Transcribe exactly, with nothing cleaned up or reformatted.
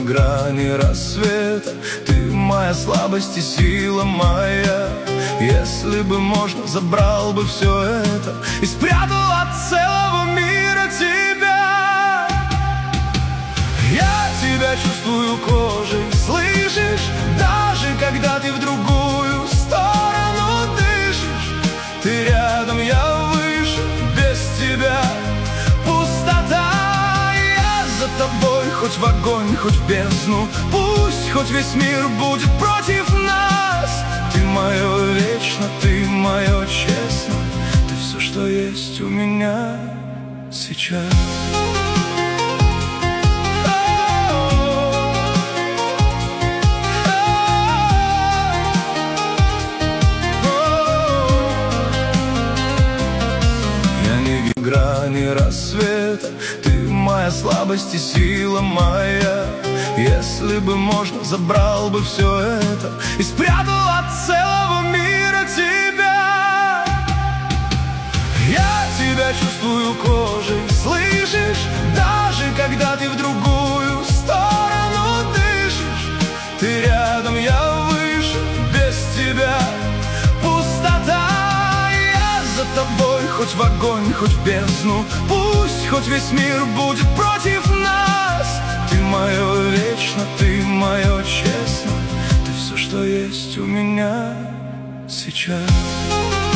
грани рассвета, ты моя слабость и сила моя. Если бы можно, забрал бы все это и спрятал от целого мира тебя. Я тебя чувствую кожей, слышишь? Даже когда ты в другую сторону дышишь, ты рядом, я выше, без тебя пустота. Я за тобой, хоть в огонь, хоть в бездну, пусть хоть весь мир будет против нас. Ты мое вечно, ты мое честно, ты все, что есть у меня сейчас. Грани рассвета, ты моя слабость и сила моя. Если бы можно, забрал бы все это и спрятал от целого мира тебя. Я тебя чувствую кожей, слышишь? Даже когда ты в другую сторону дышишь, ты рядом, я выше, без тебя пустота. За тобой, хоть в огонь, хоть в бездну, пусть хоть весь мир будет против нас. Ты мое вечно, ты мое честно, ты все, что есть у меня сейчас.